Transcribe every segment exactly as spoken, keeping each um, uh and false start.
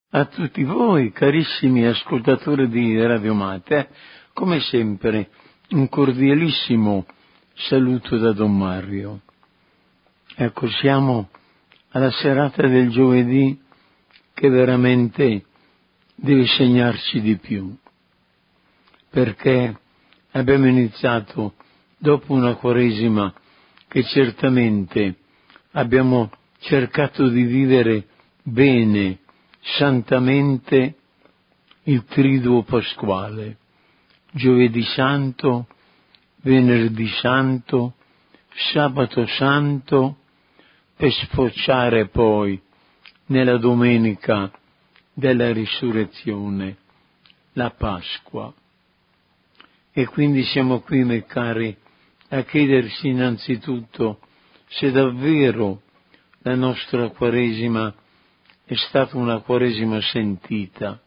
A tutti voi, carissimi ascoltatori di Radio Mater, come sempre un cordialissimo saluto da Don Mario. Ecco, siamo alla serata del giovedì che veramente deve segnarci di più, perché abbiamo iniziato dopo una Quaresima che certamente abbiamo cercato di vivere bene, santamente, il triduo pasquale, giovedì santo, venerdì santo, sabato santo, per sfociare poi nella domenica della risurrezione, la Pasqua. E quindi siamo qui, miei cari, a chiedersi innanzitutto se davvero la nostra Quaresima è stata una Quaresima sentita,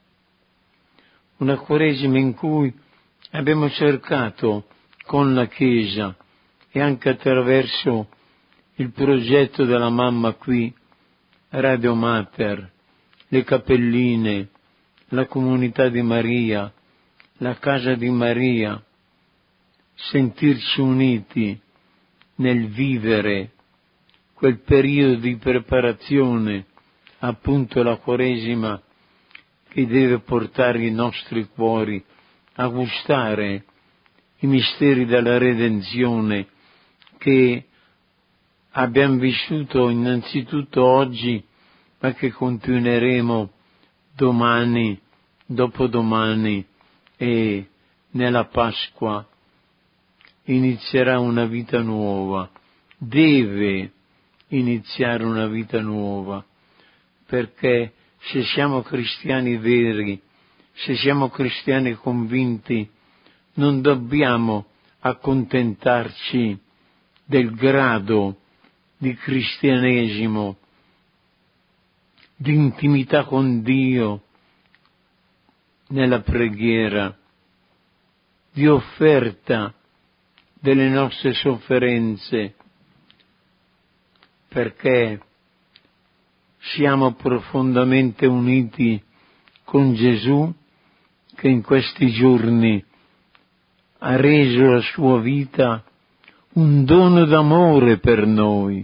una Quaresima in cui abbiamo cercato con la Chiesa e anche attraverso il progetto della mamma qui, Radio Mater, le cappelline, la comunità di Maria, la casa di Maria, sentirci uniti nel vivere quel periodo di preparazione, appunto la Quaresima, che deve portare i nostri cuori a gustare i misteri della redenzione che abbiamo vissuto innanzitutto oggi, ma che continueremo domani, dopodomani, e nella Pasqua inizierà una vita nuova, deve iniziare una vita nuova, perché se siamo cristiani veri, se siamo cristiani convinti, non dobbiamo accontentarci del grado di cristianesimo, di intimità con Dio nella preghiera, di offerta delle nostre sofferenze, perché siamo profondamente uniti con Gesù, che in questi giorni ha reso la sua vita un dono d'amore per noi.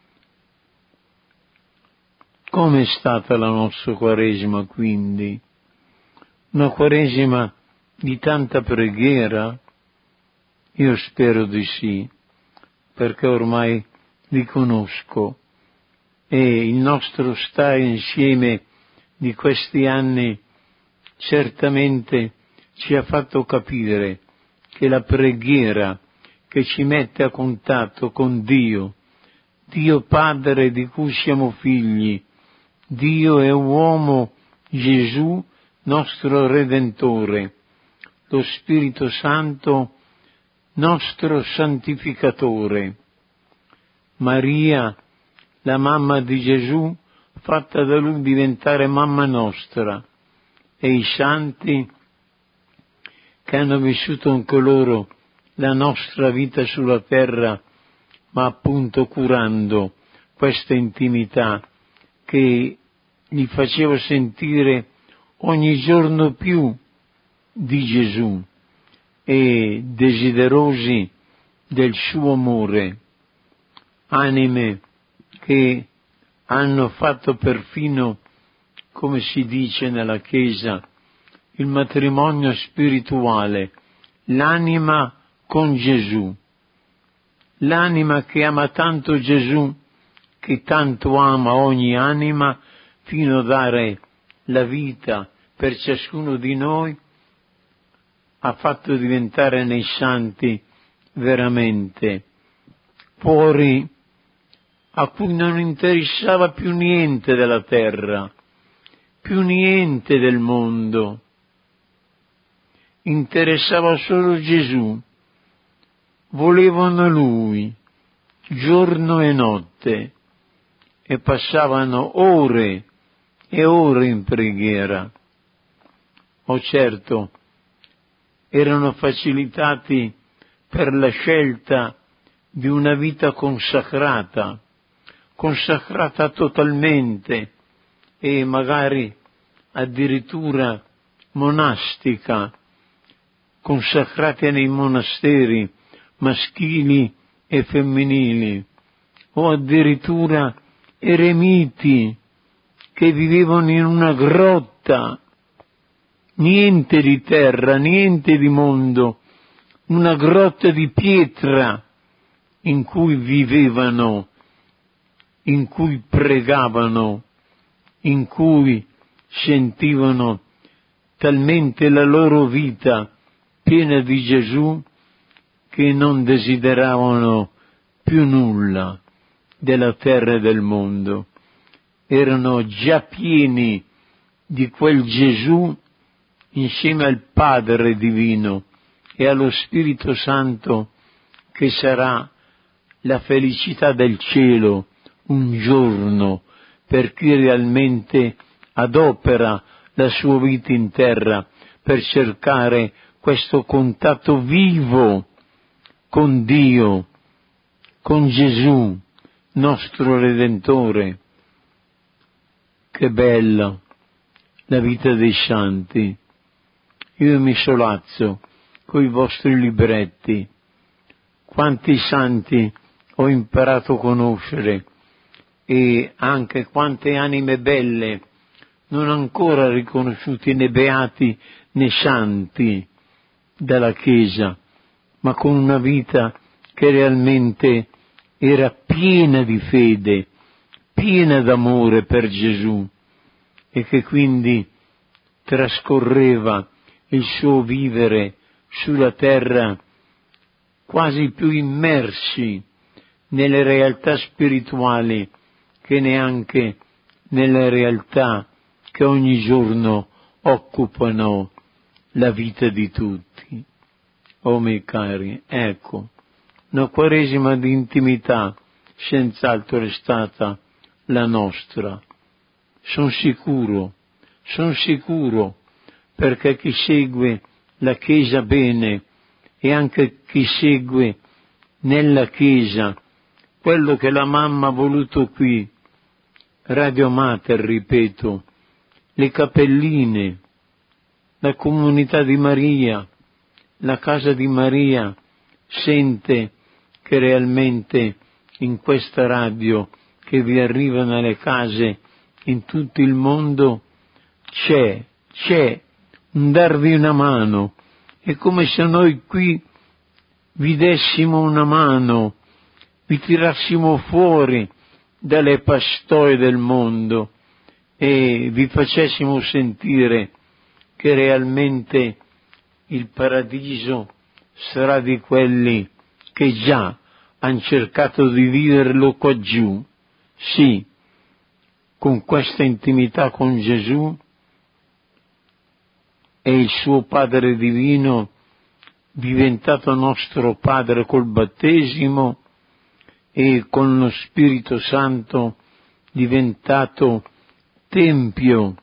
Com'è stata la nostra Quaresima, quindi? Una Quaresima di tanta preghiera? Io spero di sì, perché ormai li conosco e il nostro stare insieme di questi anni certamente ci ha fatto capire che la preghiera che ci mette a contatto con Dio, Dio Padre di cui siamo figli, Dio e uomo Gesù, nostro Redentore, lo Spirito Santo, nostro santificatore, Maria, la mamma di Gesù, fatta da Lui diventare mamma nostra, e i santi che hanno vissuto anche loro la nostra vita sulla terra, ma appunto curando questa intimità che li faceva sentire ogni giorno più di Gesù e desiderosi del suo amore, anime che hanno fatto perfino, come si dice nella Chiesa, il matrimonio spirituale, l'anima con Gesù, l'anima che ama tanto Gesù, che tanto ama ogni anima, fino a dare la vita per ciascuno di noi, ha fatto diventare nei santi veramente cuori a cui non interessava più niente della terra, più niente del mondo, interessava solo Gesù, volevano Lui, giorno e notte, e passavano ore e ore in preghiera. Oh certo, erano facilitati per la scelta di una vita consacrata, consacrata totalmente, e magari addirittura monastica, consacrate nei monasteri maschili e femminili, o addirittura eremiti che vivevano in una grotta, niente di terra, niente di mondo, una grotta di pietra in cui vivevano, in cui pregavano, in cui sentivano talmente la loro vita piena di Gesù che non desideravano più nulla della terra e del mondo. Erano già pieni di quel Gesù insieme al Padre Divino e allo Spirito Santo, che sarà la felicità del cielo un giorno per chi realmente adopera la sua vita in terra per cercare questo contatto vivo con Dio, con Gesù, nostro Redentore. Che bella la vita dei santi. Io mi solazzo coi vostri libretti. Quanti santi ho imparato a conoscere e anche quante anime belle non ancora riconosciuti né beati né santi dalla Chiesa, ma con una vita che realmente era piena di fede, piena d'amore per Gesù, e che quindi trascorreva il suo vivere sulla terra quasi più immersi nelle realtà spirituali che neanche nelle realtà che ogni giorno occupano la vita di tutti. Oh miei cari, ecco, una Quaresima di intimità senz'altro è stata la nostra. Sono sicuro, sono sicuro, perché chi segue la Chiesa bene e anche chi segue nella Chiesa quello che la mamma ha voluto qui, Radio Mater, ripeto, le cappelline, la comunità di Maria, la casa di Maria, sente che realmente in questa radio che vi arriva nelle case in tutto il mondo c'è, c'è un darvi una mano. È come se noi qui vi dessimo una mano, vi tirassimo fuori dalle pastoie del mondo e vi facessimo sentire che realmente il paradiso sarà di quelli che già hanno cercato di viverlo qua giù. Sì, con questa intimità con Gesù e il suo Padre Divino, diventato nostro Padre col battesimo, e con lo Spirito Santo diventato Tempio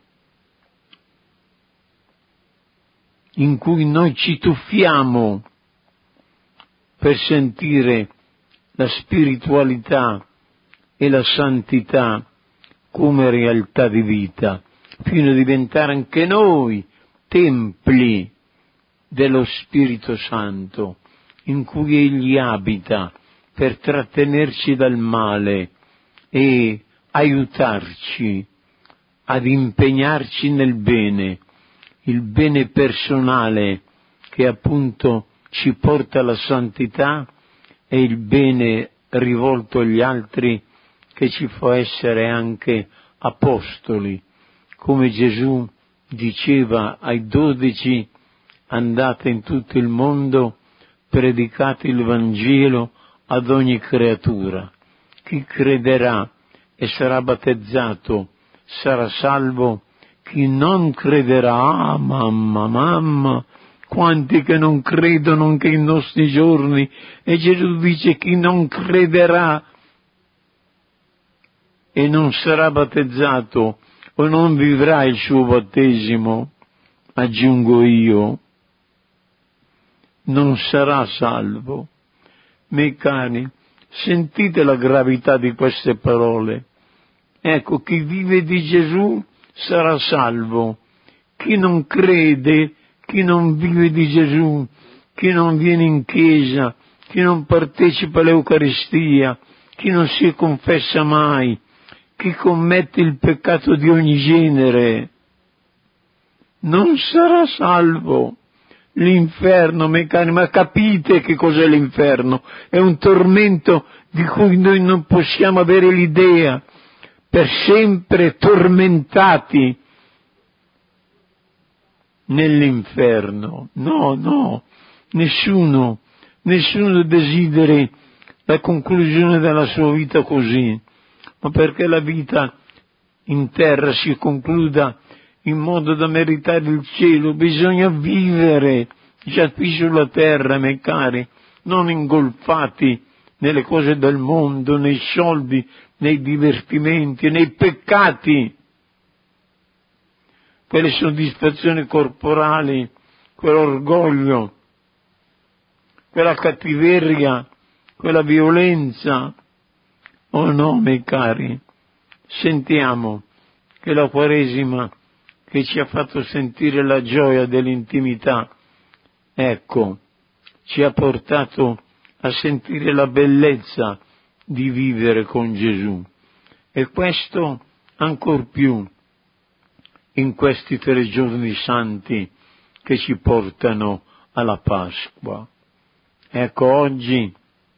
in cui noi ci tuffiamo per sentire la spiritualità e la santità come realtà di vita, fino a diventare anche noi templi dello Spirito Santo, in cui Egli abita per trattenerci dal male e aiutarci ad impegnarci nel bene, il bene personale che appunto ci porta alla santità e il bene rivolto agli altri che ci fa essere anche apostoli, come Gesù diceva ai dodici: andate in tutto il mondo, predicate il Vangelo ad ogni creatura. Chi crederà e sarà battezzato sarà salvo, chi non crederà, ah, mamma, mamma, quanti che non credono anche in nostri giorni, e Gesù dice: chi non crederà e non sarà battezzato o non vivrà il suo battesimo, aggiungo io, non sarà salvo. Miei cari, sentite la gravità di queste parole. Ecco, chi vive di Gesù sarà salvo, chi non crede, chi non vive di Gesù, chi non viene in chiesa, chi non partecipa all'Eucaristia, chi non si confessa mai, chi commette il peccato di ogni genere, non sarà salvo. L'inferno, miei cari, ma capite che cos'è l'inferno? È un tormento di cui noi non possiamo avere l'idea, per sempre tormentati nell'inferno. No, no, nessuno, nessuno desideri la conclusione della sua vita così, ma perché la vita in terra si concluda in modo da meritare il cielo, bisogna vivere già qui sulla terra, miei cari, non ingolfati nelle cose del mondo, nei soldi, nei divertimenti, nei peccati, quelle soddisfazioni corporali, quell'orgoglio, quella cattiveria, quella violenza. Oh no, miei cari, sentiamo che la Quaresima che ci ha fatto sentire la gioia dell'intimità, ecco, ci ha portato a sentire la bellezza di vivere con Gesù. E questo ancor più in questi tre giorni santi che ci portano alla Pasqua. Ecco, oggi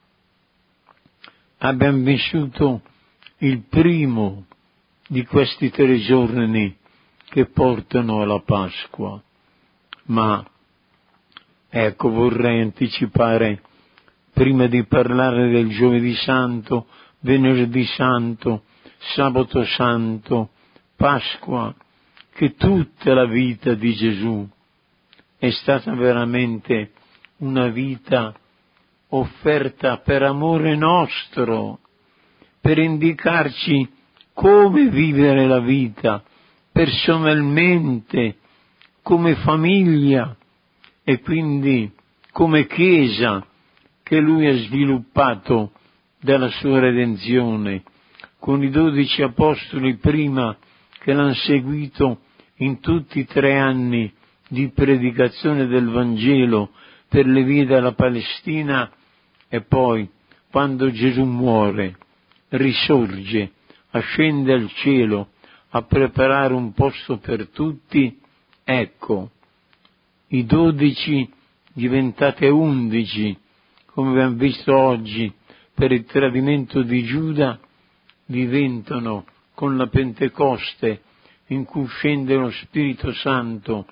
abbiamo vissuto il primo di questi tre giorni che portano alla Pasqua, ma ecco, vorrei anticipare, prima di parlare del Giovedì Santo, Venerdì Santo, Sabato Santo, Pasqua, che tutta la vita di Gesù è stata veramente una vita offerta per amore nostro, per indicarci come vivere la vita personalmente, come famiglia e quindi come Chiesa che Lui ha sviluppato dalla sua redenzione, con i dodici apostoli prima che l'hanno seguito in tutti i tre anni di predicazione del Vangelo per le vie della Palestina, e poi quando Gesù muore, risorge, ascende al cielo a preparare un posto per tutti, ecco, i dodici diventate undici, come abbiamo visto oggi per il tradimento di Giuda, diventano con la Pentecoste in cui scende lo Spirito Santo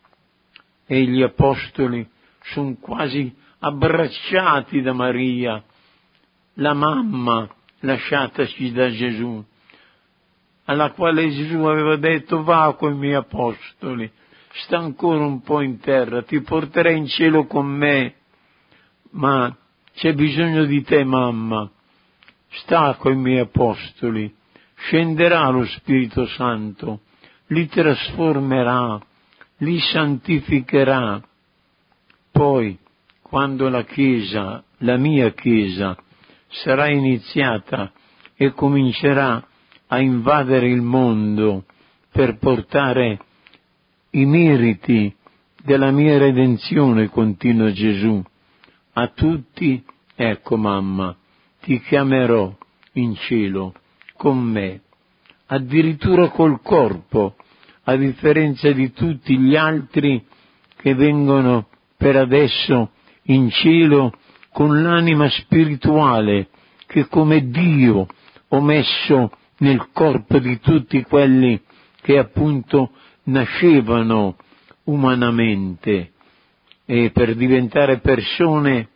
e gli apostoli sono quasi abbracciati da Maria, la mamma lasciataci da Gesù, alla quale Gesù aveva detto: va con i miei apostoli, sta ancora un po' in terra, ti porterei in cielo con me, ma c'è bisogno di te, mamma, sta con i miei apostoli, scenderà lo Spirito Santo, li trasformerà, li santificherà. Poi, quando la Chiesa, la mia Chiesa, sarà iniziata e comincerà a invadere il mondo per portare i meriti della mia redenzione, continua Gesù, a tutti, ecco mamma, ti chiamerò in cielo con me, addirittura col corpo, a differenza di tutti gli altri che vengono per adesso in cielo con l'anima spirituale che come Dio ho messo nel corpo di tutti quelli che appunto nascevano umanamente, e per diventare persone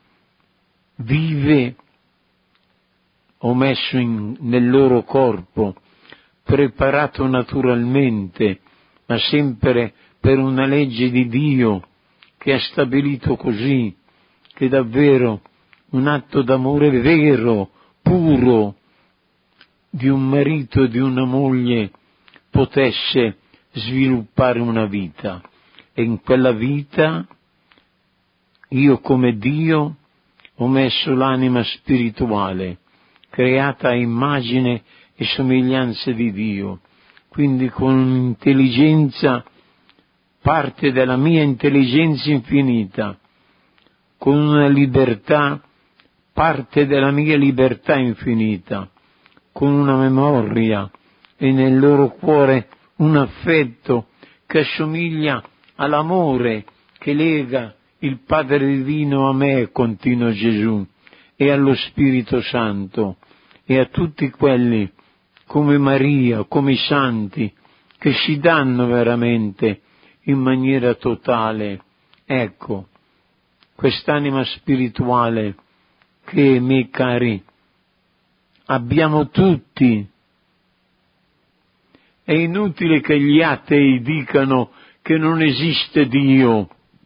vive ho messo in, nel loro corpo, preparato naturalmente, ma sempre per una legge di Dio che ha stabilito così, che davvero un atto d'amore vero, puro, di un marito e di una moglie potesse sviluppare una vita. E in quella vita io come Dio ho messo l'anima spirituale, creata a immagine e somiglianza di Dio, quindi con intelligenza parte della mia intelligenza infinita, con una libertà, parte della mia libertà infinita, con una memoria e nel loro cuore un affetto che assomiglia all'amore che lega il Padre Divino a me, continua Gesù, e allo Spirito Santo, e a tutti quelli, come Maria, come i santi, che si danno veramente in maniera totale. Ecco, quest'anima spirituale che, miei cari, abbiamo tutti. È inutile che gli atei dicano che non esiste Dio.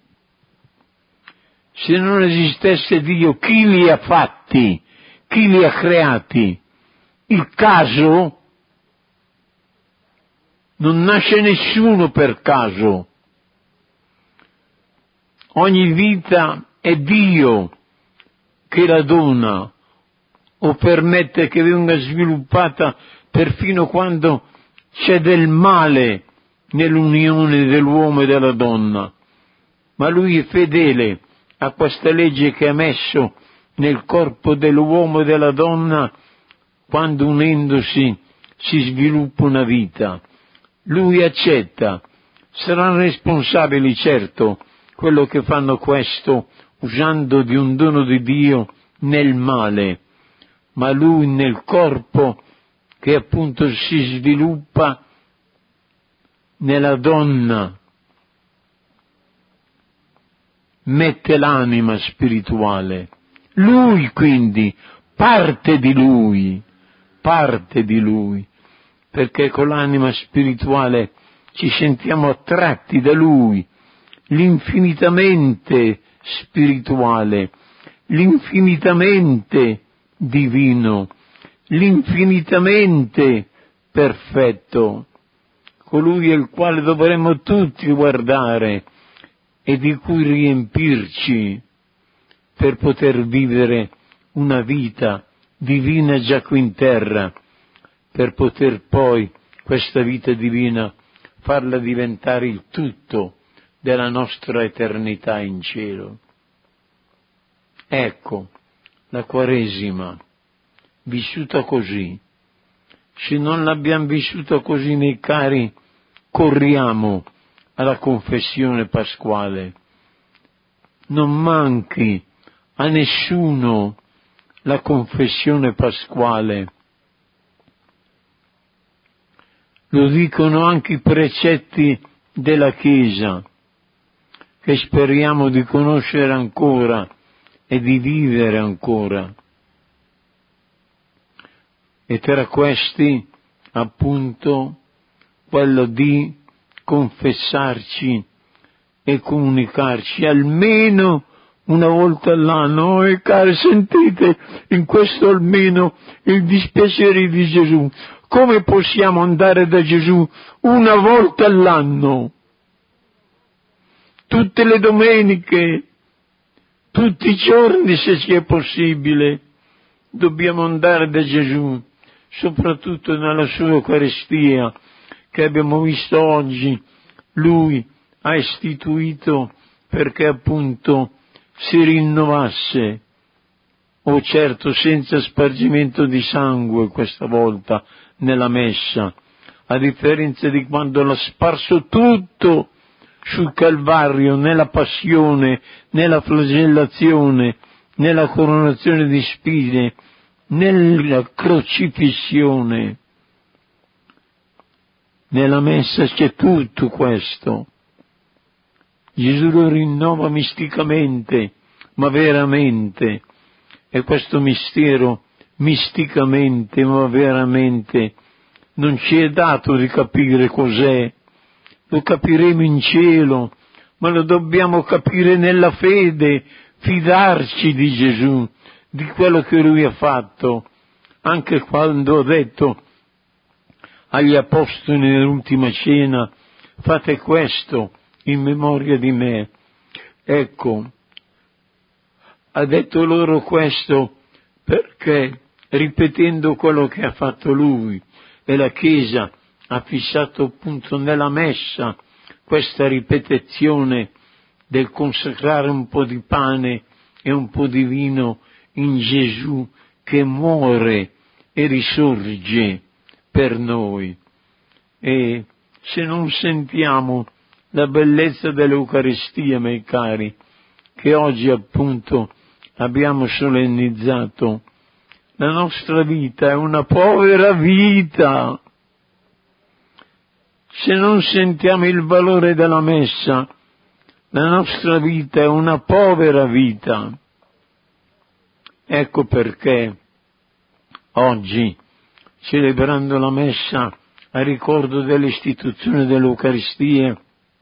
Se non esistesse Dio, chi li ha fatti? Chi li ha creati? Il caso? Non nasce nessuno per caso. Ogni vita è Dio che la dona o permette che venga sviluppata perfino quando c'è del male nell'unione dell'uomo e della donna. Ma Lui è fedele a questa legge che ha messo nel corpo dell'uomo e della donna quando unendosi si sviluppa una vita. Lui accetta. Saranno responsabili, certo, quello che fanno questo usando di un dono di Dio nel male, ma Lui nel corpo che appunto si sviluppa nella donna mette l'anima spirituale. Lui quindi, parte di Lui, parte di Lui, perché con l'anima spirituale ci sentiamo attratti da Lui, l'infinitamente spirituale, l'infinitamente divino, l'infinitamente perfetto, colui al quale dovremmo tutti guardare e di cui riempirci per poter vivere una vita divina già qui in terra, per poter poi questa vita divina farla diventare il tutto della nostra eternità in cielo. Ecco, la Quaresima, vissuta così. Se non l'abbiamo vissuta così, miei cari, corriamo alla confessione pasquale. Non manchi a nessuno la confessione pasquale. Lo dicono anche i precetti della Chiesa, che speriamo di conoscere ancora e di vivere ancora. E tra questi, appunto, quello di confessarci e comunicarci almeno una volta all'anno. Oh, e cari, sentite in questo almeno il dispiacere di Gesù. Come possiamo andare da Gesù una volta all'anno? Tutte le domeniche, tutti i giorni, se ci è possibile, dobbiamo andare da Gesù, soprattutto nella sua Eucaristia, che abbiamo visto oggi. Lui ha istituito perché appunto si rinnovasse, o certo senza spargimento di sangue questa volta nella messa, a differenza di quando l'ha sparso tutto sul Calvario, nella passione, nella flagellazione, nella coronazione di spine, nella crocifissione. Nella messa c'è tutto questo. Gesù lo rinnova misticamente, ma veramente. E questo mistero, misticamente, ma veramente, non ci è dato di capire cos'è. Lo capiremo in cielo, ma lo dobbiamo capire nella fede, fidarci di Gesù, di quello che Lui ha fatto, anche quando ha detto agli apostoli nell'ultima cena: fate questo in memoria di me. Ecco, ha detto loro questo perché, ripetendo quello che ha fatto Lui, e la Chiesa ha fissato appunto nella messa questa ripetizione del consacrare un po' di pane e un po' di vino in Gesù che muore e risorge per noi. E se non sentiamo la bellezza dell'Eucaristia, miei cari, che oggi appunto abbiamo solennizzato, la nostra vita è una povera vita. Se non sentiamo il valore della messa, la nostra vita è una povera vita. Ecco perché oggi, celebrando la messa a ricordo dell'istituzione dell'Eucaristia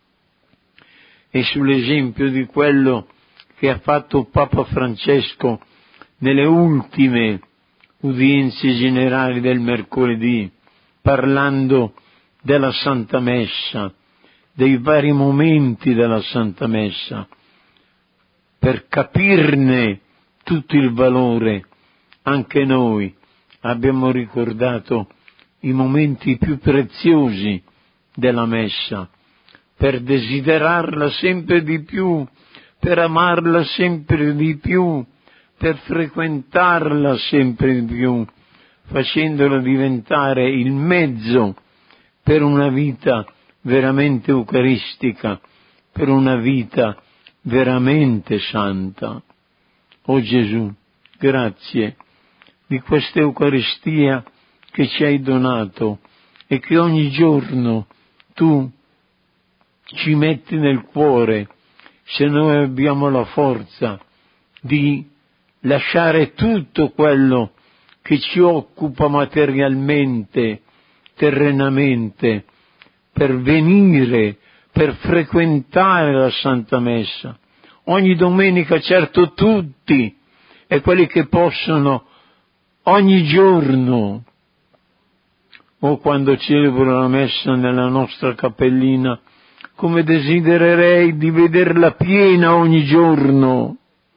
e sull'esempio di quello che ha fatto Papa Francesco nelle ultime udienze generali del mercoledì, parlando della Santa Messa, dei vari momenti della Santa Messa, per capirne tutto il valore, anche noi abbiamo ricordato i momenti più preziosi della Messa, per desiderarla sempre di più, per amarla sempre di più, per frequentarla sempre di più, facendola diventare il mezzo per una vita veramente eucaristica, per una vita veramente santa. O Gesù, grazie di questa Eucaristia che ci hai donato e che ogni giorno tu ci metti nel cuore, se noi abbiamo la forza di lasciare tutto quello che ci occupa materialmente, terrenamente, per venire, per frequentare la Santa Messa. Ogni domenica, certo tutti, e quelli che possono ogni giorno, o quando celebro la Messa nella nostra cappellina, come desidererei di vederla piena ogni giorno.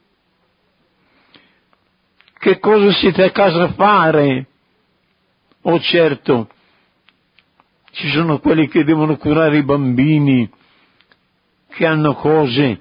Che cosa siete a casa a fare? Oh certo, ci sono quelli che devono curare i bambini, che hanno cose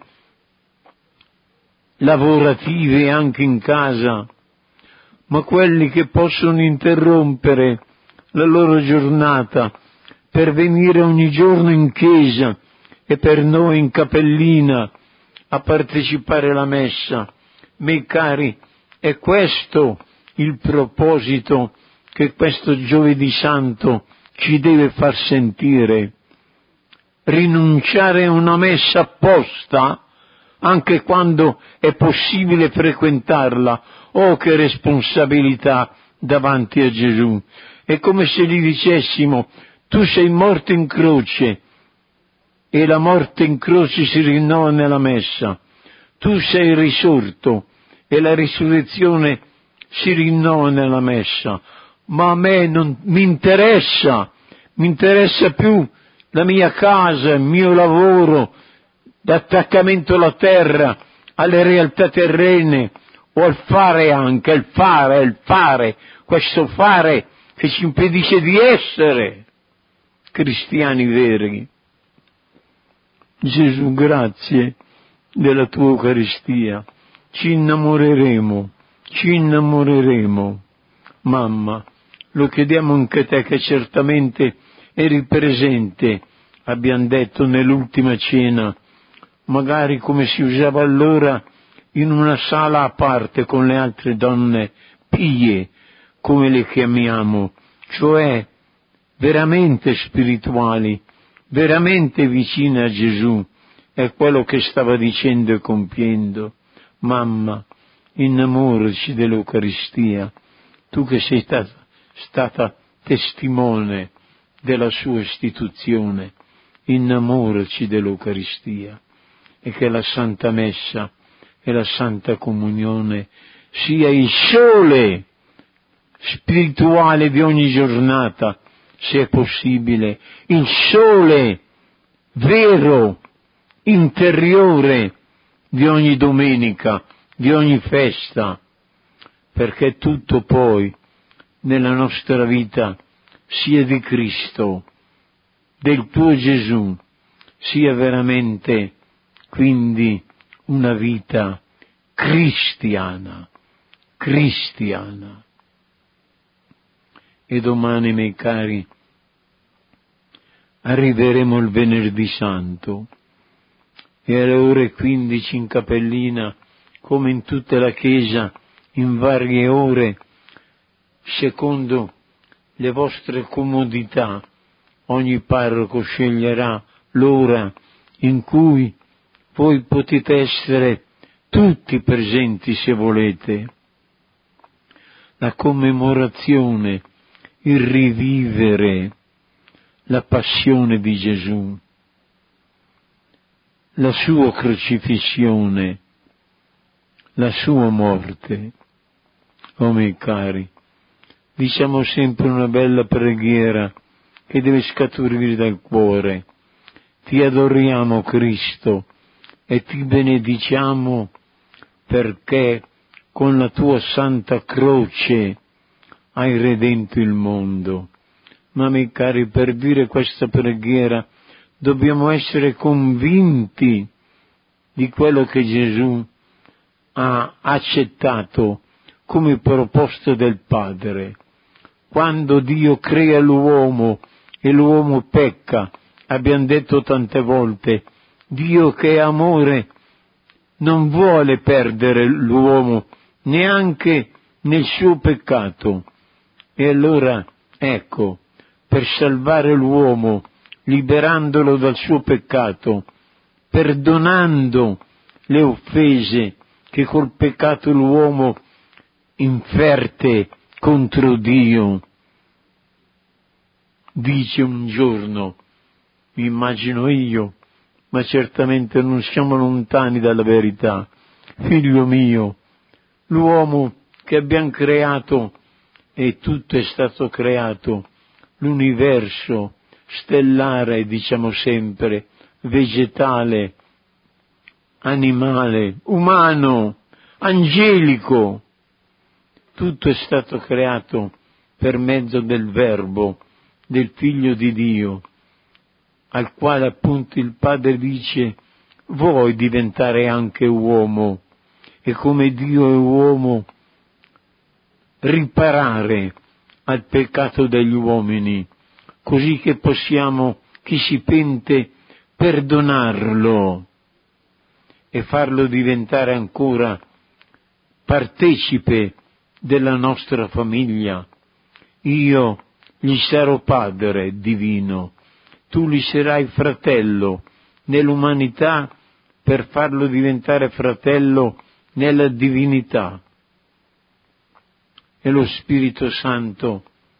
lavorative anche in casa, ma quelli che possono interrompere la loro giornata per venire ogni giorno in chiesa e per noi in cappellina a partecipare alla messa. Miei cari, è questo il proposito che questo Giovedì Santo ci deve far sentire. Rinunciare a una messa apposta, anche quando è possibile frequentarla. Oh, che responsabilità davanti a Gesù! È come se gli dicessimo: tu sei morto in croce, e la morte in croce si rinnova nella messa. Tu sei risorto, e la risurrezione si rinnova nella messa. Ma a me non mi interessa, mi interessa più la mia casa, il mio lavoro, l'attaccamento alla terra, alle realtà terrene, o al fare anche, il fare, il fare, questo fare che ci impedisce di essere cristiani veri. Gesù, grazie della tua Eucaristia, ci innamoreremo, ci innamoreremo. Mamma, lo chiediamo anche a te che certamente eri presente, abbiamo detto nell'ultima cena, magari come si usava allora, in una sala a parte con le altre donne pie, come le chiamiamo, cioè veramente spirituali, veramente vicine a Gesù, è quello che stava dicendo e compiendo. Mamma, innamoraci dell'Eucaristia, tu che sei stata, stata testimone della sua istituzione, innamoraci dell'Eucaristia, e che la Santa Messa e la Santa Comunione sia il sole spirituale di ogni giornata, se è possibile, il sole vero, interiore di ogni domenica, di ogni festa, perché tutto poi nella nostra vita sia di Cristo, del tuo Gesù, sia veramente quindi una vita cristiana, cristiana. E domani, miei cari, arriveremo il Venerdì Santo e alle ore quindici in cappellina, come in tutta la Chiesa, in varie ore, secondo le vostre comodità, ogni parroco sceglierà l'ora in cui voi potete essere tutti presenti se volete. La commemorazione, il rivivere la passione di Gesù, la sua crocifissione, la sua morte. Oh miei cari, diciamo sempre una bella preghiera che deve scaturire dal cuore. Ti adoriamo, Cristo, e ti benediciamo perché con la tua santa croce hai redento il mondo. Ma miei cari, per dire questa preghiera dobbiamo essere convinti di quello che Gesù ha accettato come proposta del Padre. Quando Dio crea l'uomo e l'uomo pecca, abbiamo detto tante volte, Dio che è amore non vuole perdere l'uomo neanche nel suo peccato. E allora, ecco, per salvare l'uomo, liberandolo dal suo peccato, perdonando le offese che col peccato l'uomo inferte contro Dio, dice un giorno, mi immagino io, ma certamente non siamo lontani dalla verità, figlio mio, l'uomo che abbiamo creato, e tutto è stato creato, l'universo stellare, diciamo sempre, vegetale, animale, umano, angelico, tutto è stato creato per mezzo del Verbo, del Figlio di Dio, al quale appunto il Padre dice, vuoi diventare anche uomo, e come Dio è uomo, riparare al peccato degli uomini, così che possiamo, chi si pente, perdonarlo e farlo diventare ancora partecipe della nostra famiglia. Io gli sarò padre divino, tu gli sarai fratello nell'umanità per farlo diventare fratello nella divinità. E lo Spirito Santo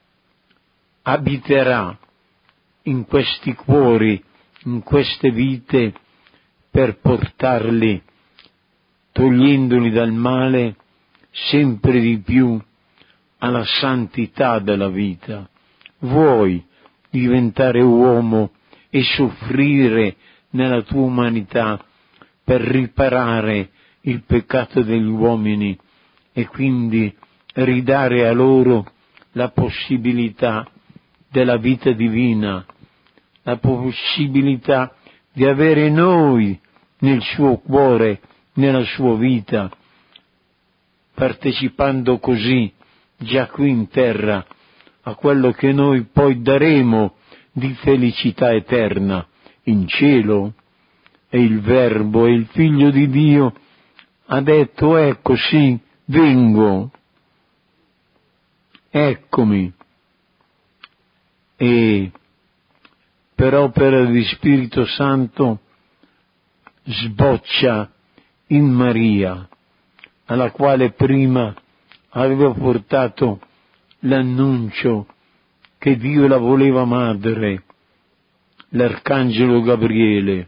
abiterà in questi cuori, in queste vite, per portarli, togliendoli dal male, sempre di più alla santità della vita. Vuoi diventare uomo e soffrire nella tua umanità per riparare il peccato degli uomini e quindi ridare a loro la possibilità della vita divina, la possibilità di avere noi nel suo cuore, nella sua vita, partecipando così, già qui in terra, a quello che noi poi daremo di felicità eterna in cielo. E il Verbo, e il Figlio di Dio, ha detto, ecco sì, vengo, eccomi. E per opera di Spirito Santo sboccia in Maria, alla quale prima aveva portato l'annuncio che Dio la voleva madre, l'arcangelo Gabriele.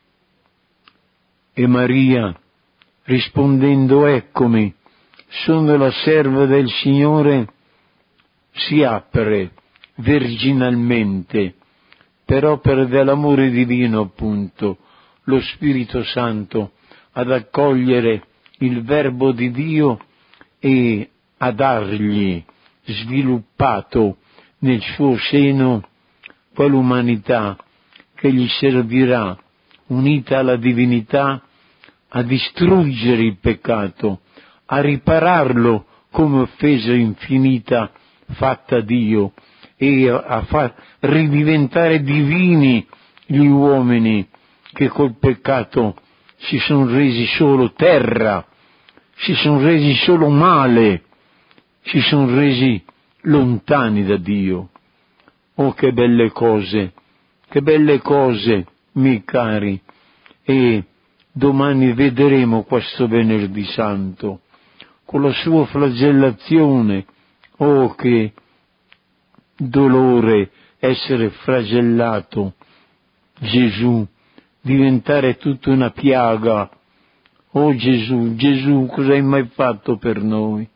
E Maria, rispondendo, eccomi, sono la serva del Signore, si apre virginalmente, per opera dell'amore divino appunto, lo Spirito Santo, ad accogliere il Verbo di Dio e a dargli, sviluppato nel suo seno, quell'umanità che gli servirà unita alla divinità, a distruggere il peccato, a ripararlo come offesa infinita fatta a Dio e a far ridiventare divini gli uomini che col peccato si sono resi solo terra, si sono resi solo male, si sono resi lontani da Dio. Oh, che belle cose, che belle cose, miei cari, e domani vedremo questo venerdì santo, con la sua flagellazione. Oh, che dolore essere flagellato, Gesù, diventare tutta una piaga. Oh Gesù, Gesù, cosa hai mai fatto per noi?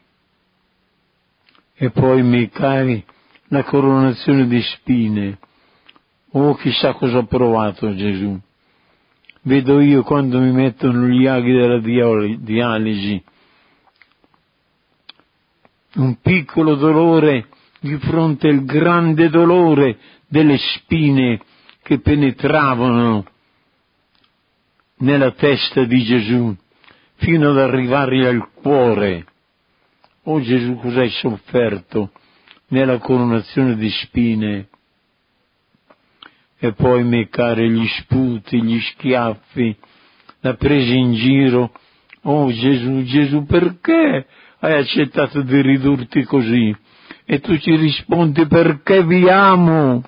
E poi, miei cari, la coronazione di spine. Oh, chissà cosa ha provato Gesù. Vedo io quando mi mettono gli aghi della dialisi, un piccolo dolore di fronte al grande dolore delle spine che penetravano nella testa di Gesù fino ad arrivare al cuore. Oh Gesù, cosa hai sofferto nella coronazione di spine? E poi, miei cari, gli sputi, gli schiaffi, la presa in giro. Oh Gesù, Gesù, perché hai accettato di ridurti così? E tu ci rispondi: perché vi amo.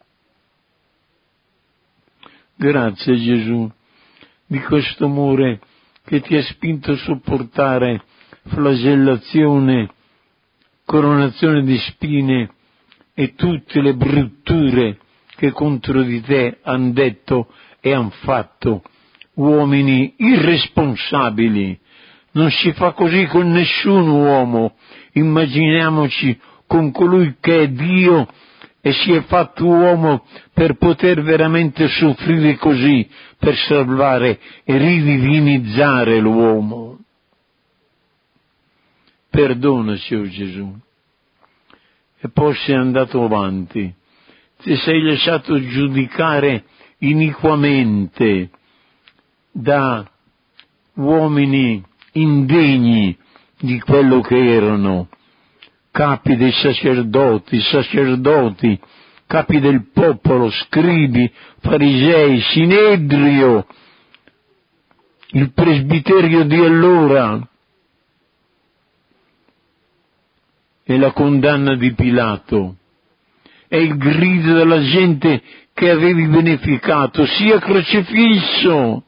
Grazie Gesù di questo amore che ti ha spinto a sopportare flagellazione, coronazione di spine e tutte le brutture che contro di te han detto e han fatto uomini irresponsabili. Non si fa così con nessun uomo. Immaginiamoci con colui che è Dio e si è fatto uomo per poter veramente soffrire così, per salvare e ridivinizzare l'uomo. Perdonaci, oh Gesù. E poi sei andato avanti. Ti sei lasciato giudicare iniquamente da uomini indegni di quello che erano, capi dei sacerdoti, sacerdoti, capi del popolo, scribi, farisei, sinedrio, il presbiterio di allora, e la condanna di Pilato, e il grido della gente che avevi beneficato: sia crocifisso.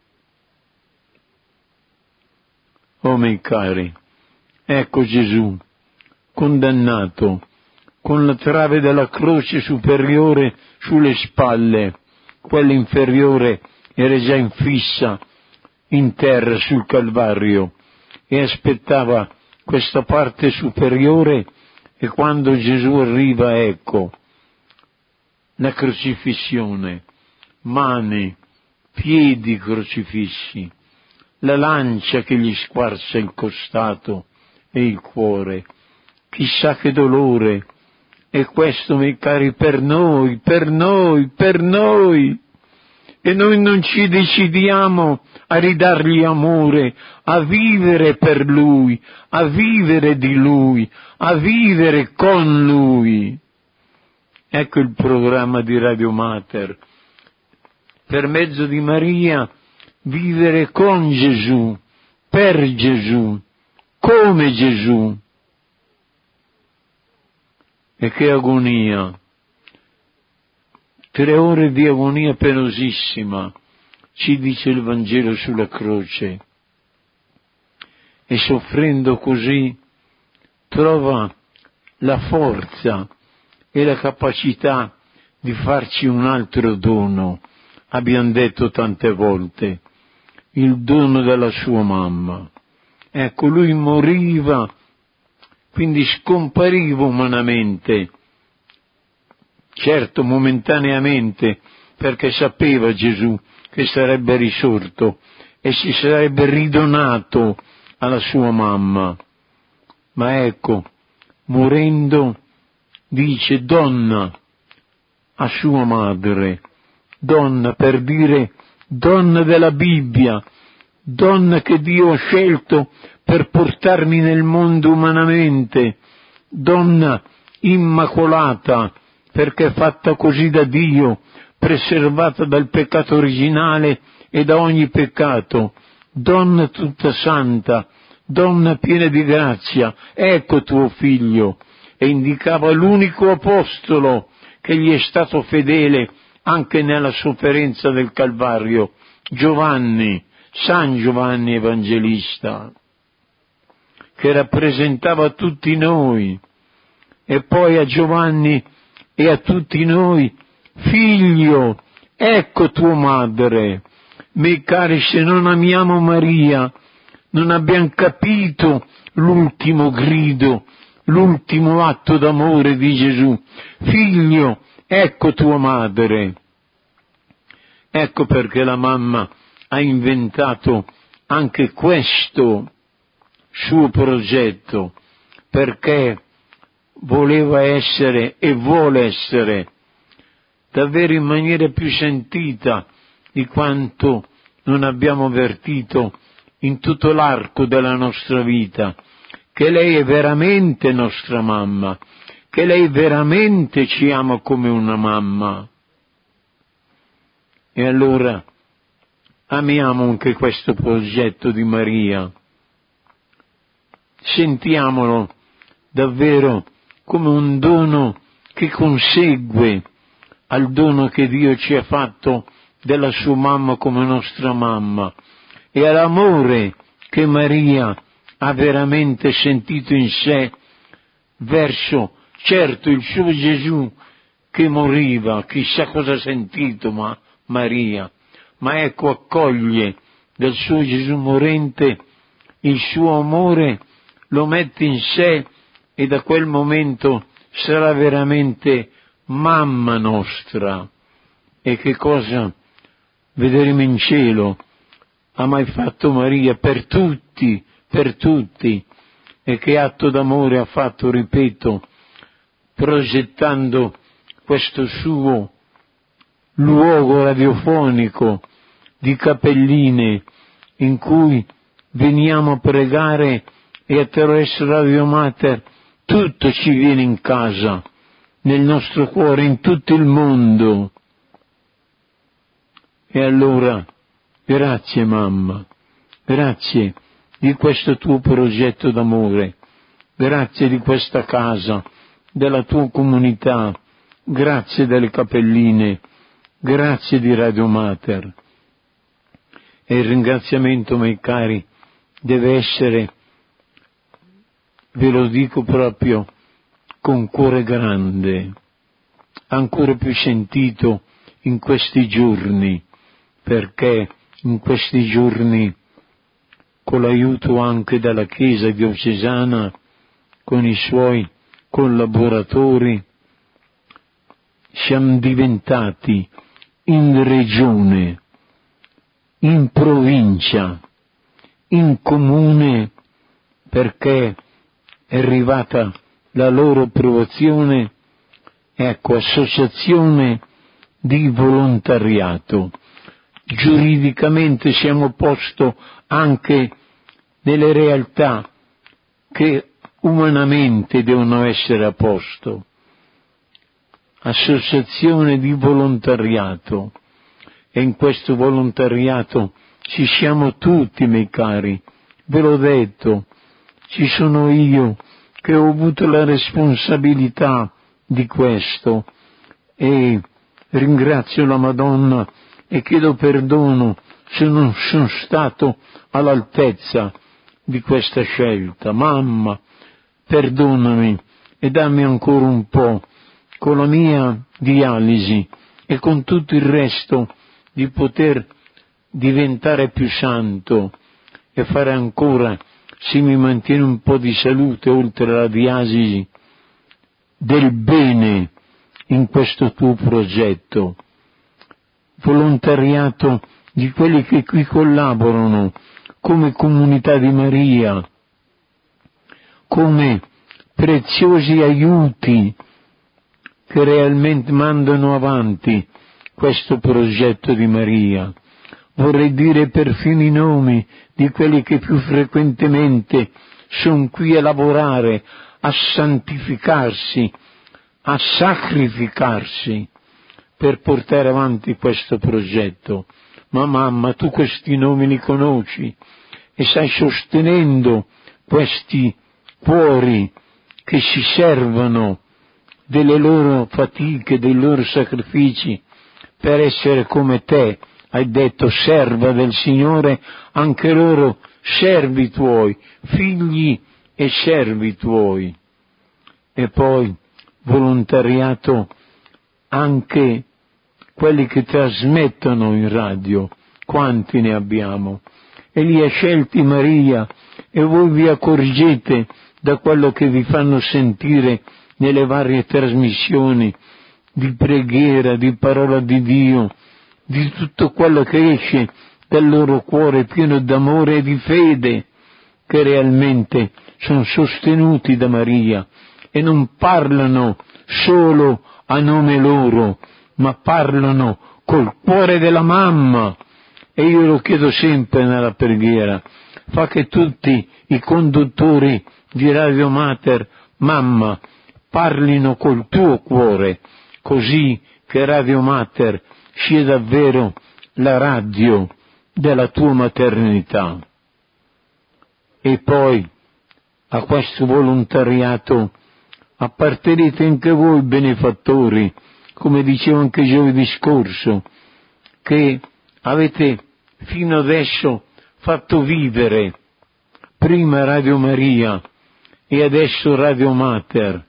Oh miei cari, ecco Gesù, condannato, con la trave della croce superiore sulle spalle, quella inferiore era già infissa in terra sul Calvario, e aspettava questa parte superiore, e quando Gesù arriva, ecco, la crocifissione, mani, piedi crocifissi, la lancia che gli squarcia il costato e il cuore. Chissà che dolore! E questo, miei cari, per noi, per noi, per noi! E noi non ci decidiamo a ridargli amore, a vivere per Lui, a vivere di Lui, a vivere con Lui. Ecco il programma di Radio Mater. Per mezzo di Maria, vivere con Gesù, per Gesù, come Gesù. E che agonia! Tre ore di agonia penosissima, ci dice il Vangelo sulla croce. E soffrendo così trova la forza e la capacità di farci un altro dono. Abbiamo detto tante volte, il dono della sua mamma. Ecco, lui moriva, quindi scompariva umanamente, certo momentaneamente, perché sapeva Gesù che sarebbe risorto e si sarebbe ridonato alla sua mamma. Ma ecco, morendo, dice donna a sua madre, donna, per dire donna della Bibbia, donna che Dio ha scelto per portarmi nel mondo umanamente, donna immacolata, perché fatta così da Dio, preservata dal peccato originale e da ogni peccato, donna tutta santa, donna piena di grazia, ecco tuo figlio, e indicava l'unico apostolo che gli è stato fedele anche nella sofferenza del Calvario, Giovanni, San Giovanni Evangelista, che rappresentava tutti noi, e poi a Giovanni e a tutti noi, figlio, ecco tua madre. Miei cari, se non amiamo Maria, non abbiamo capito l'ultimo grido, l'ultimo atto d'amore di Gesù. Figlio, ecco tua madre. Ecco perché la mamma ha inventato anche questo suo progetto, perché voleva essere e vuole essere davvero in maniera più sentita di quanto non abbiamo avvertito in tutto l'arco della nostra vita, che lei è veramente nostra mamma, che lei veramente ci ama come una mamma. E allora amiamo anche questo progetto di Maria, sentiamolo davvero come un dono che consegue al dono che Dio ci ha fatto della sua mamma come nostra mamma, e all'amore che Maria ha veramente sentito in sé verso, certo, il suo Gesù che moriva, chissà cosa ha sentito ma Maria, ma ecco accoglie del suo Gesù morente il suo amore, lo mette in sé e da quel momento sarà veramente mamma nostra. E che cosa vedremo in cielo ha mai fatto Maria per tutti, per tutti, e che atto d'amore ha fatto, ripeto, progettando questo suo luogo radiofonico di Capelline in cui veniamo a pregare e attraverso Radio Mater tutto ci viene in casa, nel nostro cuore, in tutto il mondo. E allora, grazie mamma, grazie di questo tuo progetto d'amore, grazie di questa casa, della tua comunità, grazie delle Capelline, grazie di Radio Mater. E il ringraziamento, miei cari, deve essere, ve lo dico proprio, con cuore grande, ancora più sentito in questi giorni, perché in questi giorni, con l'aiuto anche della Chiesa diocesana, con i suoi collaboratori, siamo diventati in regione, in provincia, in comune, perché è arrivata la loro approvazione, ecco, associazione di volontariato. Giuridicamente siamo posto anche delle realtà che umanamente devono essere a posto. Associazione di volontariato, e in questo volontariato ci siamo tutti, miei cari, ve l'ho detto, ci sono io che ho avuto la responsabilità di questo e ringrazio la Madonna e chiedo perdono se non sono stato all'altezza di questa scelta. Mamma, perdonami e dammi ancora un po', con la mia dialisi e con tutto il resto, di poter diventare più santo e fare ancora, se mi mantiene un po' di salute oltre la dialisi, del bene in questo tuo progetto. Volontariato di quelli che qui collaborano come comunità di Maria, come preziosi aiuti che realmente mandano avanti questo progetto di Maria, vorrei dire perfino i nomi di quelli che più frequentemente sono qui a lavorare, a santificarsi, a sacrificarsi per portare avanti questo progetto. Ma mamma, tu questi nomi li conosci e stai sostenendo questi cuori che si servono delle loro fatiche, dei loro sacrifici per essere come te. Hai detto, serva del Signore, anche loro servi tuoi, figli e servi tuoi. E poi volontariato anche quelli che trasmettono in radio, quanti ne abbiamo? E li ha scelti Maria, e voi vi accorgete da quello che vi fanno sentire nelle varie trasmissioni di preghiera, di parola di Dio, di tutto quello che esce dal loro cuore pieno d'amore e di fede, che realmente sono sostenuti da Maria e non parlano solo a nome loro, ma parlano col cuore della mamma. E io lo chiedo sempre nella preghiera, fa che tutti i conduttori di Radio Mater, mamma, parlino col tuo cuore, così che Radio Mater sia davvero la radio della tua maternità. E poi a questo volontariato appartenete anche voi benefattori, come dicevo anche giovedì scorso, che avete fino adesso fatto vivere prima Radio Maria e adesso Radio Mater,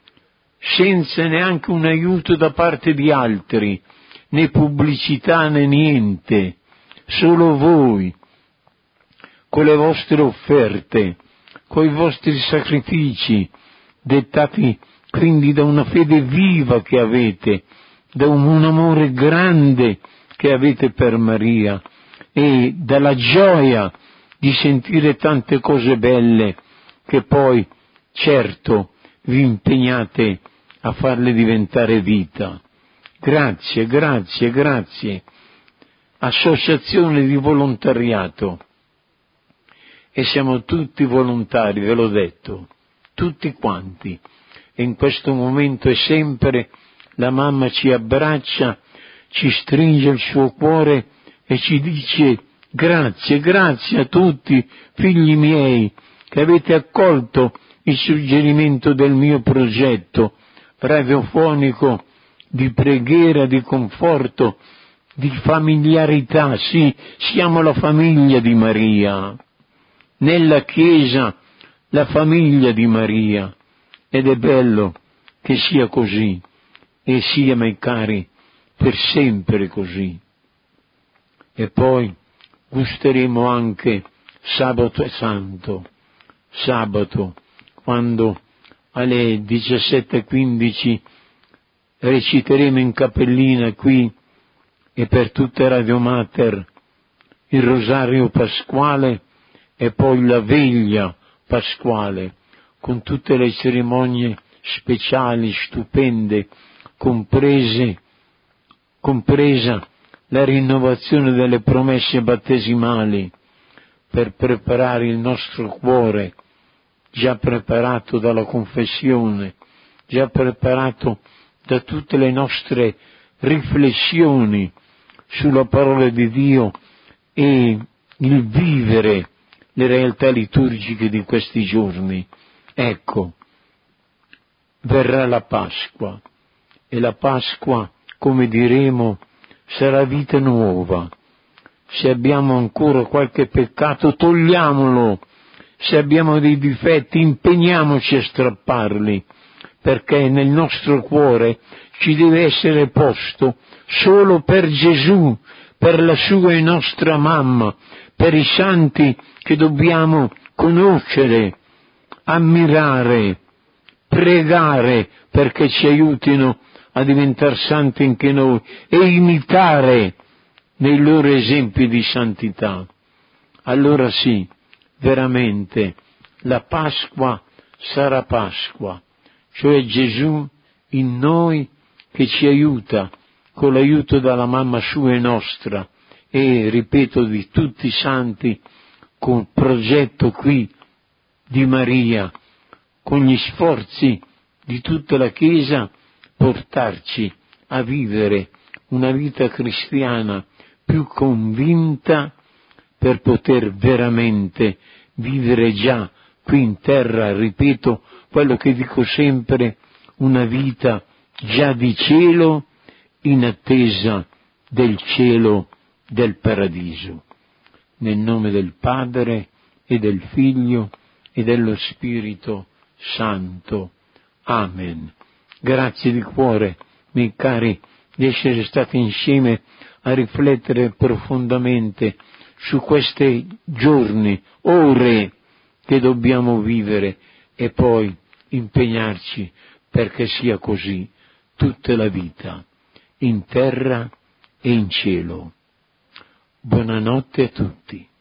senza neanche un aiuto da parte di altri, né pubblicità né niente, solo voi, con le vostre offerte, con i vostri sacrifici, dettati quindi da una fede viva che avete, da un, un amore grande che avete per Maria e dalla gioia di sentire tante cose belle che poi, certo, vi impegnate a farle diventare vita. Grazie, grazie, grazie. Associazione di volontariato. E siamo tutti volontari, ve l'ho detto, tutti quanti. E in questo momento e sempre la mamma ci abbraccia, ci stringe il suo cuore e ci dice grazie, grazie a tutti, figli miei, che avete accolto il suggerimento del mio progetto radiofonico di preghiera, di conforto, di familiarità. Sì, siamo la famiglia di Maria, nella Chiesa la famiglia di Maria, ed è bello che sia così e sia, miei cari, per sempre così. E poi gusteremo anche sabato santo, sabato, quando alle diciassette e quindici reciteremo in cappellina qui e per tutta Radio Mater il Rosario Pasquale e poi la veglia pasquale, con tutte le cerimonie speciali, stupende, comprese, compresa la rinnovazione delle promesse battesimali, per preparare il nostro cuore, già preparato dalla confessione, già preparato da tutte le nostre riflessioni sulla parola di Dio e il vivere le realtà liturgiche di questi giorni. Ecco, verrà la Pasqua, e la Pasqua, come diremo, sarà vita nuova. Se abbiamo ancora qualche peccato, togliamolo. Se abbiamo dei difetti, impegniamoci a strapparli, perché nel nostro cuore ci deve essere posto solo per Gesù, per la sua e nostra mamma, per i santi che dobbiamo conoscere, ammirare, pregare perché ci aiutino a diventare santi anche noi e imitare nei loro esempi di santità. Allora sì, veramente la Pasqua sarà Pasqua, cioè Gesù in noi che ci aiuta con l'aiuto della mamma sua e nostra e, ripeto, di tutti i santi, col progetto qui di Maria, con gli sforzi di tutta la Chiesa, portarci a vivere una vita cristiana più convinta per poter veramente vivere già qui in terra, ripeto, quello che dico sempre, una vita già di cielo in attesa del cielo del paradiso. Nel nome del Padre e del Figlio e dello Spirito Santo. Amen. Grazie di cuore, miei cari, di essere stati insieme a riflettere profondamente su questi giorni, ore che dobbiamo vivere e poi impegnarci perché sia così tutta la vita, in terra e in cielo. Buonanotte a tutti.